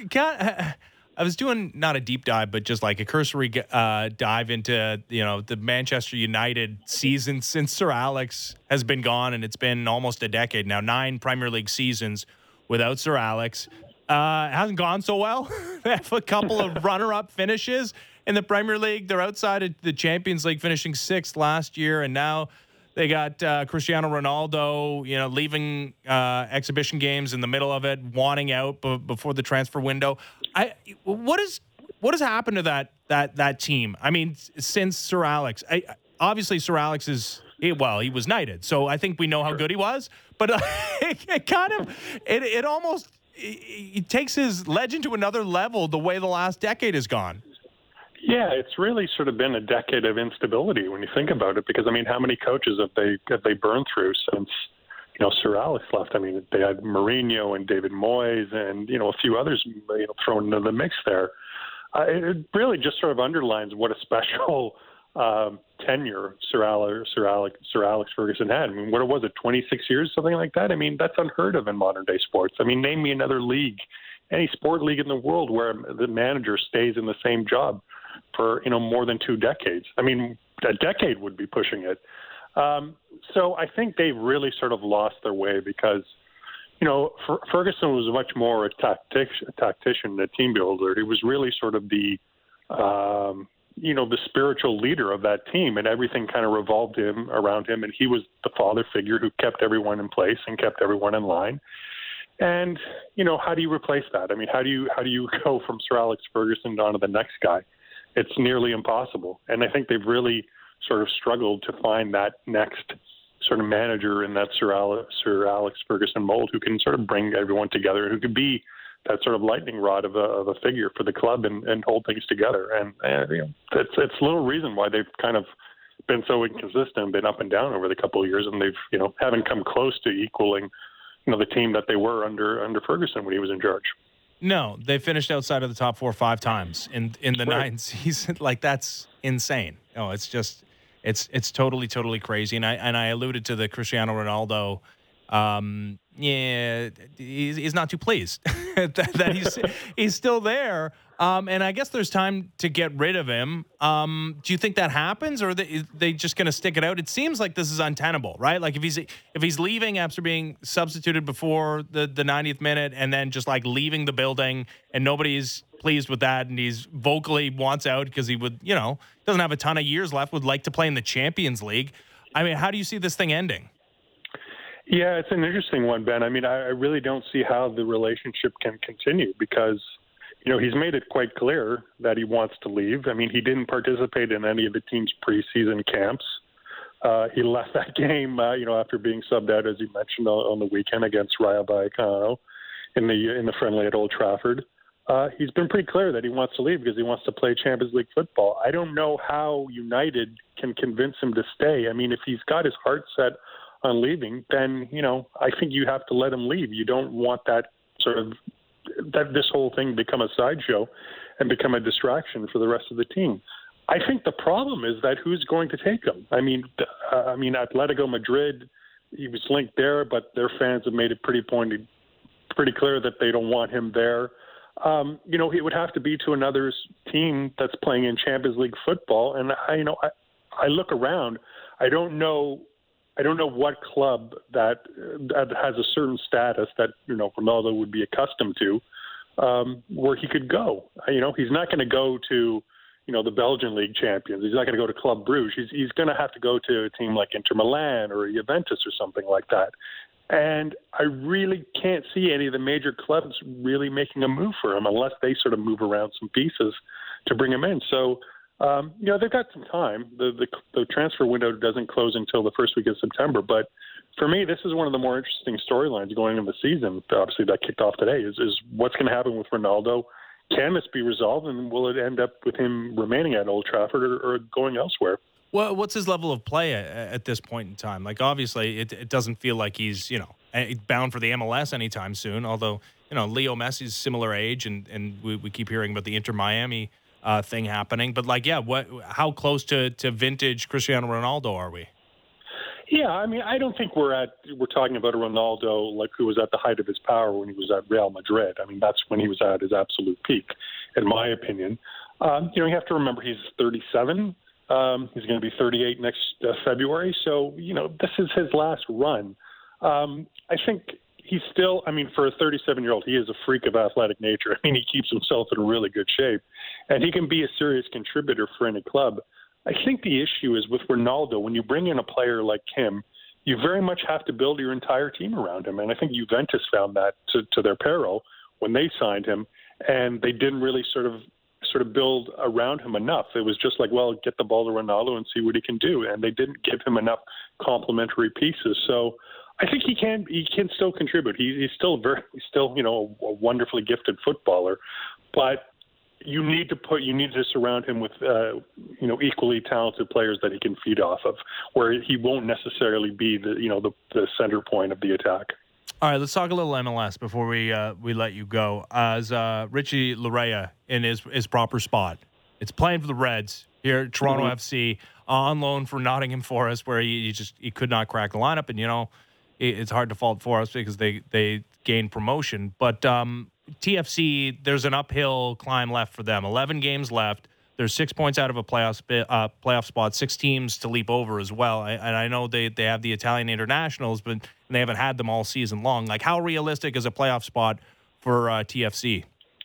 [SPEAKER 1] I was doing not a deep dive, but just like a cursory uh, dive into you know the Manchester United season since Sir Alex has been gone, and it's been almost a decade now. Nine Premier League seasons without Sir Alex. Uh, it hasn't gone so well. They have a couple of runner-up finishes in the Premier League. They're outside of the Champions League, finishing sixth last year, and now they got uh, Cristiano Ronaldo, you know, leaving uh, exhibition games in the middle of it, wanting out b- before the transfer window. I what is what has happened to that that that team? I mean, since Sir Alex, I, obviously Sir Alex is. He, well, he was knighted, so I think we know how good he was. But uh, it, it kind of it it almost. It takes his legend to another level the way the last decade has gone.
[SPEAKER 4] Yeah, it's really sort of been a decade of instability when you think about it, because, I mean, how many coaches have they have they burned through since, you know, Sir Alex left? I mean, they had Mourinho and David Moyes and, you know, a few others, you know, thrown into the mix there. Uh, it really just sort of underlines what a special um, tenure Sir Alex, Sir Alex, Sir Alex Ferguson had. I mean, what was it, twenty-six years, something like that? I mean, that's unheard of in modern day sports. I mean, name me another league, any sport league in the world where the manager stays in the same job for, you know, more than two decades. I mean, a decade would be pushing it. Um, so I think they've really sort of lost their way because, you know, Fer- Ferguson was much more a, tactic- a tactician, a team builder. He was really sort of the, um, you know, the spiritual leader of that team, and everything kind of revolved him around him. And he was the father figure who kept everyone in place and kept everyone in line. And, you know, how do you replace that? I mean, how do you, how do you go from Sir Alex Ferguson down to the next guy? It's nearly impossible. And I think they've really sort of struggled to find that next sort of manager in that Sir Alex, Sir Alex Ferguson mold who can sort of bring everyone together, who could be that sort of lightning rod of a, of a figure for the club and, and hold things together. And, and you know, it's, it's a little reason why they've kind of been so inconsistent, been up and down over the couple of years, and they've, you know, haven't come close to equaling, you know, the team that they were under under Ferguson when he was in charge.
[SPEAKER 1] No, they finished outside of the top four five times in in the
[SPEAKER 4] Right.
[SPEAKER 1] nine season. Like, that's insane. No, it's just it's it's totally totally crazy. And I and I alluded to the Cristiano Ronaldo. Um, yeah, he's, he's not too pleased that, that he's he's still there. Um, and I guess there's time to get rid of him. Um, do you think that happens, or are they, they just going to stick it out? It seems like this is untenable, right? Like, if he's if he's leaving after being substituted before the, the ninetieth minute, and then just like leaving the building, and nobody's pleased with that, and he's vocally wants out because he would, you know, doesn't have a ton of years left, would like to play in the Champions League. I mean, how do you see this thing ending?
[SPEAKER 4] Yeah, it's an interesting one, Ben. I mean, I, I really don't see how the relationship can continue because, you know, he's made it quite clear that he wants to leave. I mean, he didn't participate in any of the team's preseason camps. Uh, he left that game, uh, you know, after being subbed out, as you mentioned, on, on the weekend against Rayo Vallecano in the in the friendly at Old Trafford. Uh, he's been pretty clear that he wants to leave because he wants to play Champions League football. I don't know how United can convince him to stay. I mean, if he's got his heart set on leaving, then, you know, I think you have to let him leave. You don't want that sort of that this whole thing become a sideshow and become a distraction for the rest of the team. I think the problem is that who's going to take him? I mean, uh, I mean, Atletico Madrid, he was linked there, but their fans have made it pretty pointed, pretty clear that they don't want him there. Um, you know, it would have to be to another team that's playing in Champions League football. And I, you know, I, I look around, I don't know. I don't know what club that, that has a certain status that, you know, Ronaldo would be accustomed to, um, where he could go. You know, he's not going to go to, you know, the Belgian League champions. He's not going to go to Club Brugge. He's, he's going to have to go to a team like Inter Milan or Juventus or something like that. And I really can't see any of the major clubs really making a move for him unless they sort of move around some pieces to bring him in. So, Um, you know, they've got some time. The, the the transfer window doesn't close until the first week of September. But for me, this is one of the more interesting storylines going into the season. Obviously, that kicked off today. Is, is what's going to happen with Ronaldo? Can this be resolved, and will it end up with him remaining at Old Trafford or, or going elsewhere?
[SPEAKER 1] Well, what's his level of play at, at this point in time? Like, obviously, it, it doesn't feel like he's, you know, bound for the M L S anytime soon. Although, you know, Leo Messi's similar age, and and we, we keep hearing about the Inter Miami Uh, thing happening, but like, yeah, what? How close to, to vintage Cristiano Ronaldo are we?
[SPEAKER 4] Yeah, I mean, I don't think we're at we're talking about a Ronaldo like who was at the height of his power when he was at Real Madrid. I mean, that's when he was at his absolute peak, in my opinion. Um, you know, you have to remember he's thirty-seven. Um, he's going to be thirty-eight next uh, February. So, you know, this is his last run. Um, I think. He's still, I mean, for a thirty-seven-year-old, he is a freak of athletic nature. I mean, he keeps himself in really good shape, and he can be a serious contributor for any club. I think the issue is with Ronaldo, when you bring in a player like him, you very much have to build your entire team around him, and I think Juventus found that to, to their peril when they signed him, and they didn't really sort of sort of build around him enough. It was just like, well, get the ball to Ronaldo and see what he can do, and they didn't give him enough complementary pieces. So I think he can he can still contribute. He, he's still very he's still you know a, a wonderfully gifted footballer, but you need to put you need to surround him with uh, you know equally talented players that he can feed off of, where he won't necessarily be the you know the, the center point of the attack.
[SPEAKER 1] All right, let's talk a little M L S before we uh, we let you go. As uh, Richie Laryea in his his proper spot, it's playing for the Reds here at Toronto mm-hmm. F C on loan for Nottingham Forest, where he, he just he could not crack the lineup, and you know. It's hard to fault Forest because they, they gained promotion. But um, T F C, there's an uphill climb left for them. eleven games left. There's six points out of a playoff, uh, playoff spot, six teams to leap over as well. I, and I know they, they have the Italian internationals, but they haven't had them all season long. Like, how realistic is a playoff spot for uh, T F C?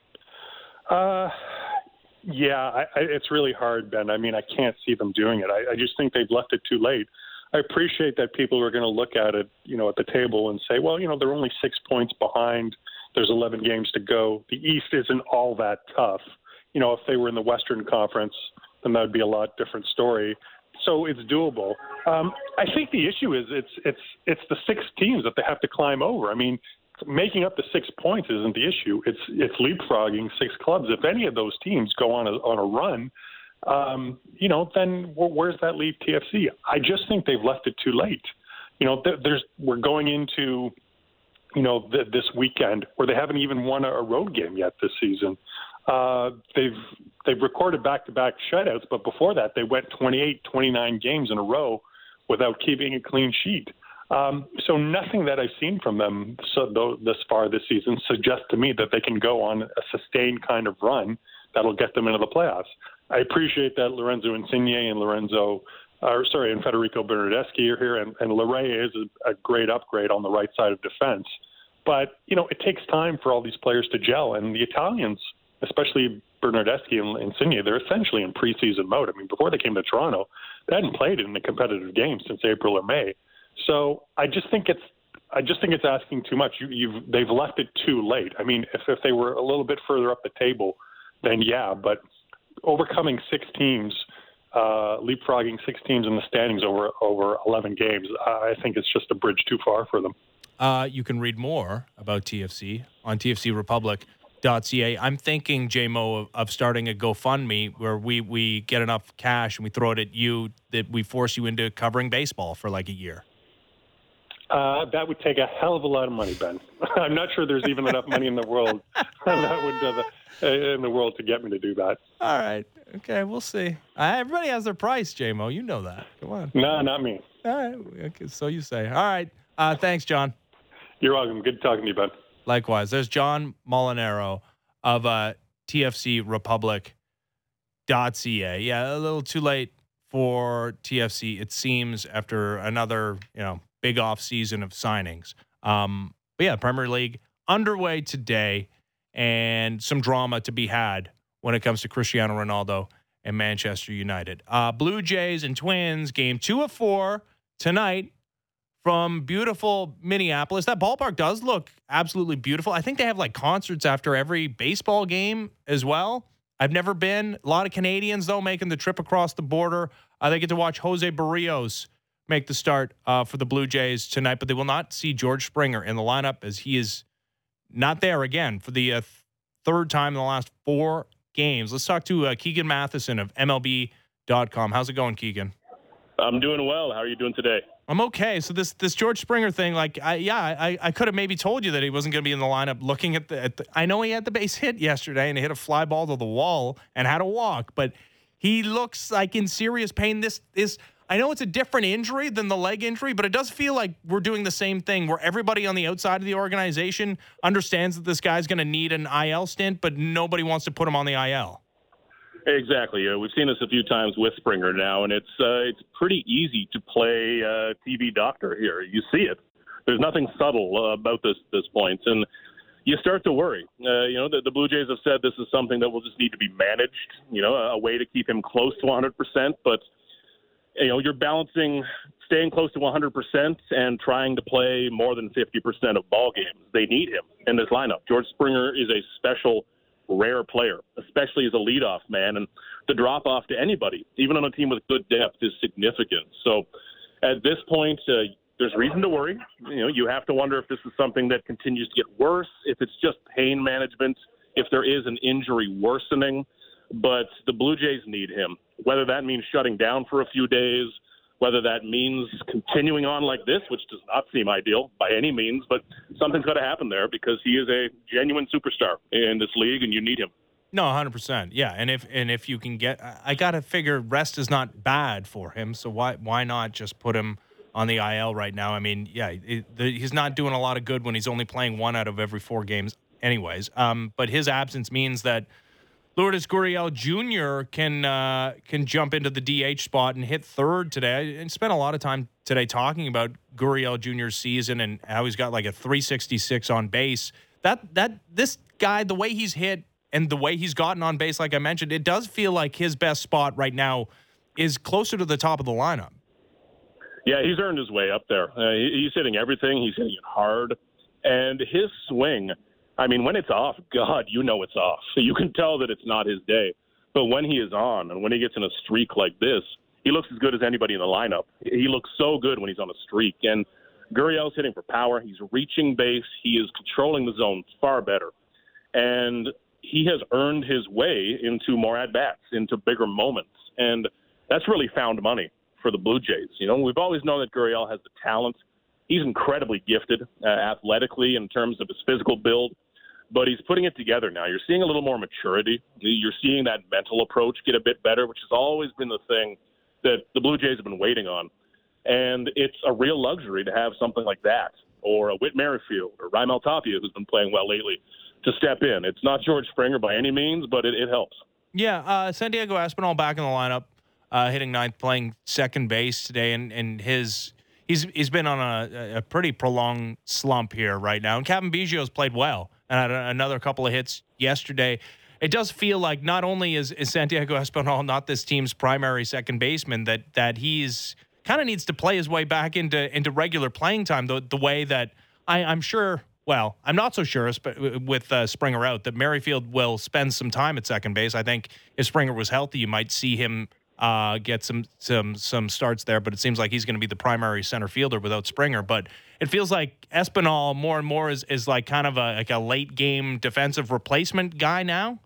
[SPEAKER 4] Uh, yeah, I, I, it's really hard, Ben. I mean, I can't see them doing it. I, I just think they've left it too late. I appreciate that people are going to look at it, you know, at the table and say, well, you know, they're only six points behind. There's eleven games to go. The East isn't all that tough. You know, if they were in the Western Conference, then that would be a lot different story. So it's doable. Um, I think the issue is it's it's it's the six teams that they have to climb over. I mean, making up the six points isn't the issue. It's it's leapfrogging six clubs. If any of those teams go on a on a run, um, you know, then where's that leave T F C? I just think they've left it too late. You know, there's we're going into, you know, th- this weekend where they haven't even won a road game yet this season. Uh, they've they've recorded back-to-back shutouts, but before that they went twenty-eight, twenty-nine games in a row without keeping a clean sheet. Um, so nothing that I've seen from them so th- this far this season suggests to me that they can go on a sustained kind of run that'll get them into the playoffs. I appreciate that Lorenzo Insigne and Lorenzo, or sorry, and Federico Bernardeschi are here, and, and Larrea is a, a great upgrade on the right side of defense. But, you know, it takes time for all these players to gel, and the Italians, especially Bernardeschi and Insigne, they're essentially in preseason mode. I mean, before they came to Toronto, they hadn't played in a competitive game since April or May. So I just think it's I just think it's asking too much. You, you've they've left it too late. I mean, if, if they were a little bit further up the table, then yeah. But overcoming six teams, uh, leapfrogging six teams in the standings over over eleven games, I think it's just a bridge too far for them.
[SPEAKER 1] Uh, you can read more about T F C on T F C Republic dot C A. I'm thinking, J M O, of, of starting a GoFundMe where we, we get enough cash and we throw it at you that we force you into covering baseball for like a year.
[SPEAKER 4] Uh, that would take a hell of a lot of money, Ben. I'm not sure there's even enough money in the world that would uh, the, in the world to get me to do that.
[SPEAKER 1] All right. Okay, we'll see. Uh, everybody has their price, J M O. You know that. Come on.
[SPEAKER 4] No, not me.
[SPEAKER 1] All right. Okay, so you say. All right. Uh, thanks, John.
[SPEAKER 4] You're welcome. Good talking to you, Ben.
[SPEAKER 1] Likewise. There's John Molinaro of uh, T F C Republic dot C A. Yeah, a little too late for T F C, it seems, after another, you know, big off season of signings. Um, but yeah, Premier League underway today, and some drama to be had when it comes to Cristiano Ronaldo and Manchester United. Uh, Blue Jays and Twins, game two of four tonight from beautiful Minneapolis. That ballpark does look absolutely beautiful. I think they have like concerts after every baseball game as well. I've never been. A lot of Canadians, though, making the trip across the border. Uh, they get to watch Jose Barrios make the start uh, for the Blue Jays tonight, but they will not see George Springer in the lineup as he is not there again for the uh, third time in the last four games. Let's talk to uh, Keegan Matheson of M L B dot com. How's it going, Keegan?
[SPEAKER 5] I'm doing well. How are you doing today?
[SPEAKER 1] I'm okay. So this this George Springer thing, like, I, yeah, I, I could have maybe told you that he wasn't going to be in the lineup. Looking at the, at the, I know he had the base hit yesterday and he hit a fly ball to the wall and had a walk, but he looks like in serious pain. This is, I know it's a different injury than the leg injury, but it does feel like we're doing the same thing where everybody on the outside of the organization understands that this guy's going to need an I L stint, but nobody wants to put him on the I L.
[SPEAKER 5] Exactly. Uh, we've seen this a few times with Springer now, and it's uh, it's pretty easy to play uh, T V doctor here. You see it. There's nothing subtle uh, about this this point, and you start to worry. Uh, you know, the, the Blue Jays have said this is something that will just need to be managed. You know, a, a way to keep him close to one hundred percent, but you know, you're balancing staying close to one hundred percent and trying to play more than fifty percent of ball games. They need him in this lineup. George Springer is a special, rare player, especially as a leadoff man, and the drop off to anybody, even on a team with good depth, is significant. So at this point, uh, there's reason to worry. You know, you have to wonder if this is something that continues to get worse, if it's just pain management, if there is an injury worsening. But the Blue Jays need him, whether that means shutting down for a few days, whether that means continuing on like this, which does not seem ideal by any means, but something's got to happen there because he is a genuine superstar in this league and you need him.
[SPEAKER 1] No, one hundred percent. Yeah, and if and if you can get, I got to figure rest is not bad for him, so why why not just put him on the I L right now? I mean, yeah, it, the, he's not doing a lot of good when he's only playing one out of every four games anyways, um, but his absence means that Lourdes Gurriel Junior can uh, can jump into the D H spot and hit third today. I spent a lot of time today talking about Gurriel Junior's season and how he's got like a three sixty-six on base. That that this guy, the way he's hit and the way he's gotten on base, like I mentioned, it does feel like his best spot right now is closer to the top of the lineup.
[SPEAKER 5] Yeah, he's earned his way up there. Uh, he, he's hitting everything. He's hitting it hard. And his swing, I mean, when it's off, God, you know it's off. So you can tell that it's not his day. But when he is on and when he gets in a streak like this, he looks as good as anybody in the lineup. He looks so good when he's on a streak. And Gurriel's hitting for power. He's reaching base. He is controlling the zone far better. And he has earned his way into more at-bats, into bigger moments. And that's really found money for the Blue Jays. You know, we've always known that Gurriel has the talent. He's incredibly gifted uh, athletically in terms of his physical build, but he's putting it together now. You're seeing a little more maturity. You're seeing that mental approach get a bit better, which has always been the thing that the Blue Jays have been waiting on. And it's a real luxury to have something like that, or a Whit Merrifield, or Raimel Tapia, who's been playing well lately, to step in. It's not George Springer by any means, but it, it helps.
[SPEAKER 1] Yeah, uh, Santiago Espinal back in the lineup, uh, hitting ninth, playing second base today, and, and his he's he's been on a, a pretty prolonged slump here right now. And Kevin Biggio's played well and had a, another couple of hits yesterday. It does feel like not only is, is Santiago Espinal not this team's primary second baseman, that that he's kind of needs to play his way back into into regular playing time, the, the way that I, I'm sure, well, I'm not so sure with uh, Springer out, that Merrifield will spend some time at second base. I think if Springer was healthy, you might see him uh, get some some some starts there, but it seems like he's going to be the primary center fielder without Springer. But it feels like Espinal more and more is, is like kind of a, like a late game defensive replacement guy now.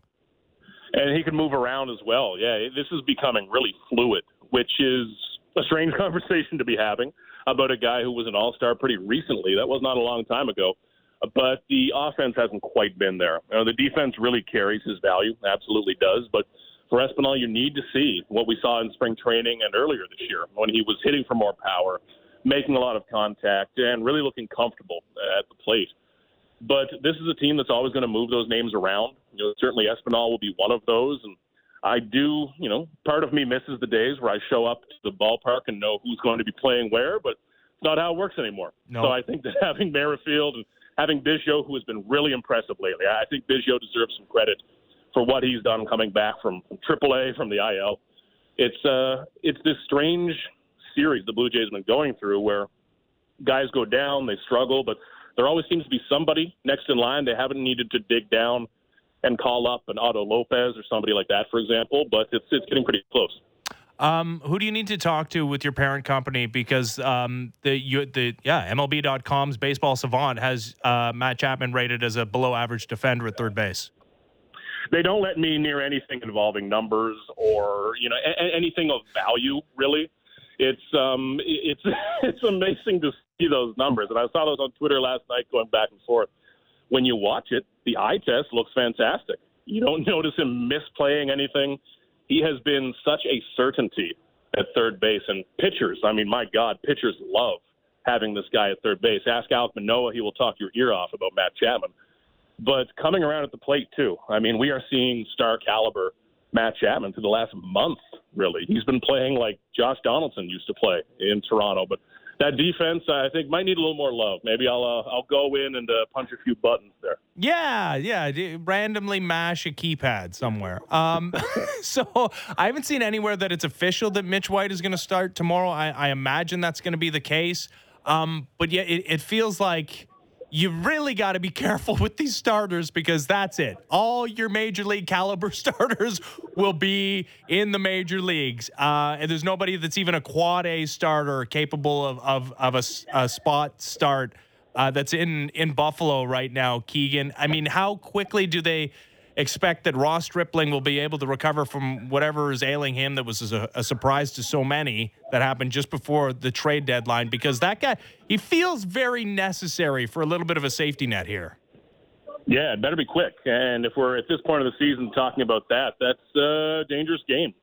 [SPEAKER 5] And he can move around as well. Yeah, this is becoming really fluid, which is a strange conversation to be having about a guy who was an all-star pretty recently. That was not a long time ago. But the offense hasn't quite been there. You know, the defense really carries his value, absolutely does. But for Espinal, you need to see what we saw in spring training and earlier this year when he was hitting for more power, making a lot of contact, and really looking comfortable at the plate. But this is a team that's always going to move those names around. You know, certainly Espinal will be one of those. And I do, you know, part of me misses the days where I show up to the ballpark and know who's going to be playing where, but it's not how it works anymore. No. So I think that having Merrifield and having Biggio, who has been really impressive lately, I think Biggio deserves some credit for what he's done coming back from, from triple A, from the I L. It's uh, it's this strange series the Blue Jays have been going through where guys go down, they struggle, but there always seems to be somebody next in line. They haven't needed to dig down and call up an Otto Lopez or somebody like that, for example, but it's it's getting pretty close.
[SPEAKER 1] Um, who do you need to talk to with your parent company? Because um, the you, the yeah M L B dot com's Baseball Savant has uh, Matt Chapman rated as a below-average defender at third base.
[SPEAKER 5] They don't let me near anything involving numbers or you know a- anything of value, really. It's um it's it's amazing to see those numbers, and I saw those on Twitter last night going back and forth. When you watch it, the eye test looks fantastic. You don't notice him misplaying anything. He has been such a certainty at third base. And pitchers, I mean, my God, pitchers love having this guy at third base. Ask Alek Manoah, he will talk your ear off about Matt Chapman. But coming around at the plate, too. I mean, we are seeing star caliber Matt Chapman for the last month, really. He's been playing like Josh Donaldson used to play in Toronto. But that defense, I think, might need a little more love. Maybe I'll uh, I'll go in and uh, punch a few buttons there.
[SPEAKER 1] Yeah, yeah. Randomly mash a keypad somewhere. Um, so I haven't seen anywhere that it's official that Mitch White is going to start tomorrow. I, I imagine that's going to be the case. Um, but yeah, it, it feels like you really got to be careful with these starters because that's it. All your major league caliber starters will be in the major leagues. Uh, and there's nobody that's even a quad A starter capable of, of, of a, a spot start uh, that's in, in Buffalo right now, Keegan. I mean, how quickly do they expect that Ross Stripling will be able to recover from whatever is ailing him that was a, a surprise to so many that happened just before the trade deadline? Because that guy, he feels very necessary for a little bit of a safety net here.
[SPEAKER 5] Yeah, it better be quick. And if we're at this point of the season talking about that, that's a dangerous game.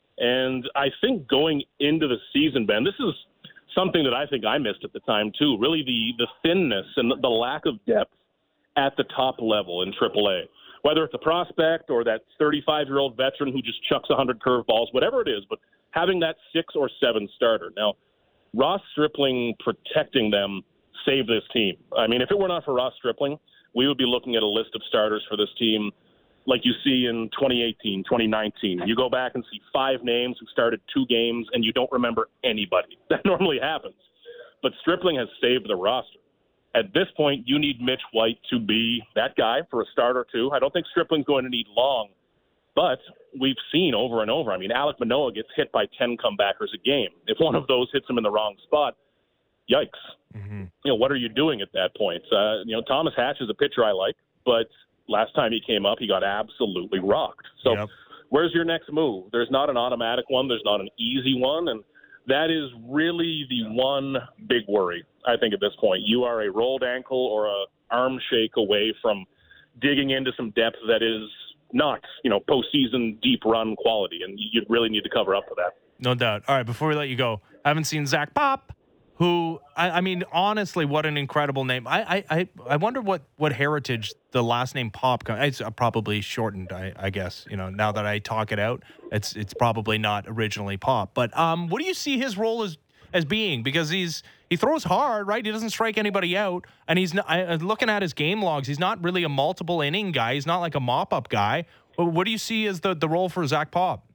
[SPEAKER 5] And I think going into the season, Ben, this is something that I think I missed at the time too, really the, the thinness and the lack of depth at the top level in triple A. Whether it's a prospect or that thirty-five-year-old veteran who just chucks one hundred curveballs, whatever it is, but having that six or seven starter. Now, Ross Stripling protecting them saved this team. I mean, if it were not for Ross Stripling, we would be looking at a list of starters for this team like you see in twenty eighteen, twenty nineteen. You go back and see five names who started two games, and you don't remember anybody. That normally happens. But Stripling has saved the roster. At this point, you need Mitch White to be that guy for a start or two. I don't think Stripling's going to need long But we've seen over and over, I mean, Alek Manoah gets hit by ten comebackers a game. If one of those hits him in the wrong spot, yikes. Mm-hmm. You know, what are you doing at that point? Uh, you know, Thomas Hatch is a pitcher I like, but last time he came up, he got absolutely rocked. So yep. Where's your next move? There's not an automatic one. There's not an easy one. And that is really the one big worry, I think, at this point. You are a rolled ankle or a arm shake away from digging into some depth that is not, you know, postseason deep run quality, and you really need to cover up for that.
[SPEAKER 1] No doubt. All right, before we let you go, I haven't seen Zach Pop, who, I, I mean, honestly, what an incredible name. I I, I wonder what, what heritage the last name Pop comes. It's probably shortened, I, I guess. You know, now that I talk it out, it's it's probably not originally Pop. But um, what do you see his role as as being? Because he's he throws hard, right? He doesn't strike anybody out, and he's not. I, looking at his game logs, he's not really a multiple inning guy. He's not like a mop up guy. What do you see as the the role for Zach Pop?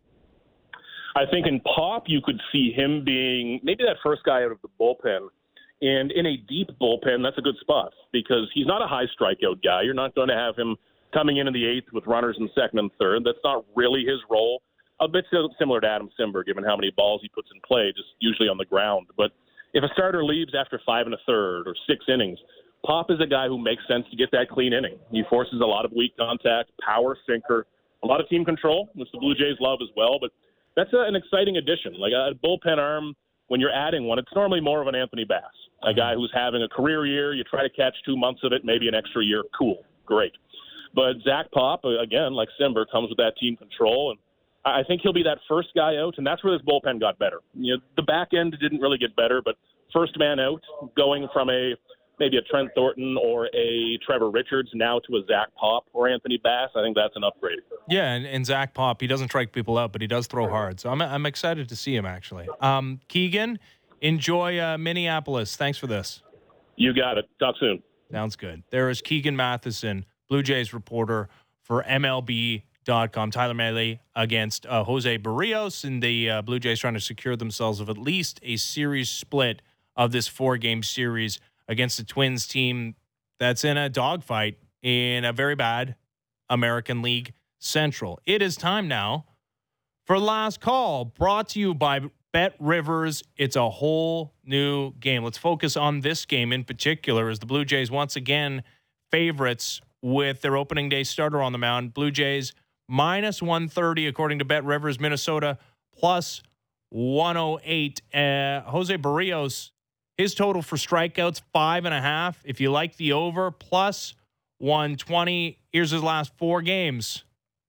[SPEAKER 5] I think in Pop, you could see him being maybe that first guy out of the bullpen. And in a deep bullpen, that's a good spot because he's not a high strikeout guy. You're not going to have him coming in in the eighth with runners in second and third. That's not really his role. A bit similar to Adam Simber, given how many balls he puts in play, just usually on the ground. But if a starter leaves after five and a third or six innings, Pop is a guy who makes sense to get that clean inning. He forces a lot of weak contact, power, sinker, a lot of team control, which the Blue Jays love as well. But that's a, an exciting addition. Like a bullpen arm, when you're adding one, it's normally more of an Anthony Bass, a guy who's having a career year. You try to catch two months of it, maybe an extra year. Cool, great. But Zach Pop, again, like Simber, comes with that team control, and I think he'll be that first guy out, and that's where this bullpen got better. You know, the back end didn't really get better, but first man out, going from a maybe a Trent Thornton or a Trevor Richards now to a Zach Pop or Anthony Bass, I think that's an upgrade.
[SPEAKER 1] Yeah, and, and Zach Pop, he doesn't strike people out, but he does throw hard. So I'm I'm excited to see him, actually. Um, Keegan, enjoy uh, Minneapolis. Thanks for this.
[SPEAKER 5] You got it. Talk soon.
[SPEAKER 1] Sounds good. There is Keegan Matheson, Blue Jays reporter for M L B dot com. Tyler Mahle against uh, Jose Barrios, and the uh, Blue Jays trying to secure themselves of at least a series split of this four-game series against the Twins team that's in a dogfight in a very bad American League Central. It is time now for Last Call, brought to you by Bet Rivers. It's a whole new game. Let's focus on this game in particular as the Blue Jays once again favorites with their opening day starter on the mound. Blue Jays minus one thirty according to Bet Rivers. Minnesota plus one oh eight. Uh, Jose Barrios, his total for strikeouts, five and a half. If you like the over, plus one twenty. Here's his last four games.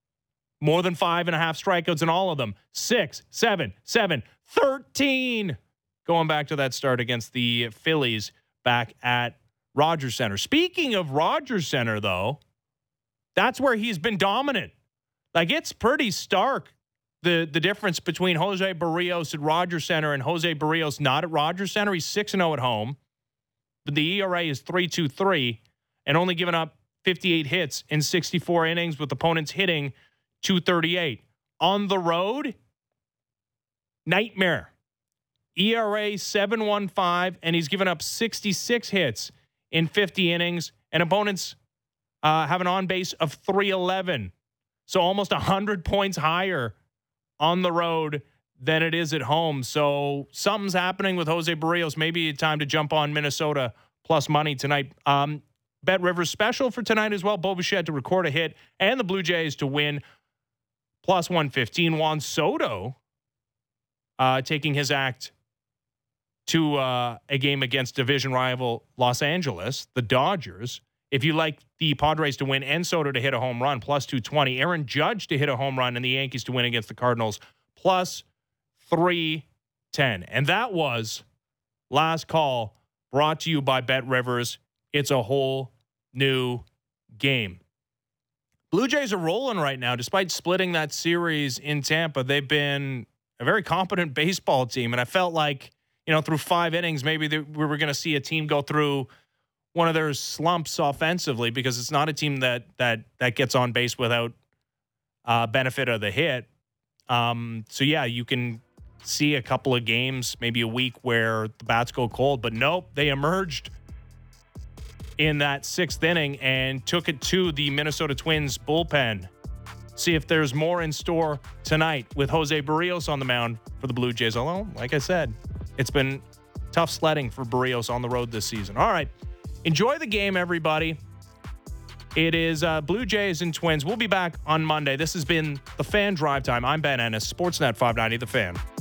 [SPEAKER 1] More than five and a half strikeouts in all of them. Six, seven, seven, thirteen. Going back to that start against the Phillies back at Rogers Center. Speaking of Rogers Center, though, that's where he's been dominant. Like, it's pretty stark, the, the difference between Jose Barrios at Rogers Center and Jose Barrios not at Rogers Center. He's six and oh at home. But the E R A is three point two three and only giving up fifty-eight hits in sixty-four innings with opponents hitting two thirty-eight. On the road, nightmare. E R A seven point one five, and he's given up sixty-six hits in fifty innings, and opponents uh, have an on-base of three eleven. So almost one hundred points higher on the road than it is at home. So something's happening with Jose Barrios. Maybe time to jump on Minnesota plus money tonight. Um, Bet Rivers special for tonight as well. Bo Bichette to record a hit and the Blue Jays to win plus one fifteen. Juan Soto uh, taking his act to uh, a game against division rival Los Angeles, the Dodgers. If you like the Padres to win and Soto to hit a home run, plus two twenty. Aaron Judge to hit a home run and the Yankees to win against the Cardinals, plus three ten. And that was Last Call, brought to you by Bet Rivers. It's a whole new game. Blue Jays are rolling right now. Despite splitting that series in Tampa, they've been a very competent baseball team. And I felt like, you know, through five innings, maybe they, we were going to see a team go through one of their slumps offensively, because it's not a team that that that gets on base without uh, benefit of the hit. Um, so, yeah, you can see a couple of games, maybe a week where the bats go cold. But nope, they emerged in that sixth inning and took it to the Minnesota Twins bullpen see if there's more in store tonight with Jose Barrios on the mound for the Blue Jays. Although, like I said, it's been tough sledding for Barrios on the road this season. All right. Enjoy the game, everybody. It is uh, Blue Jays and Twins. We'll be back on Monday. This has been The Fan Drive Time. I'm Ben Ennis, Sportsnet five ninety, The Fan.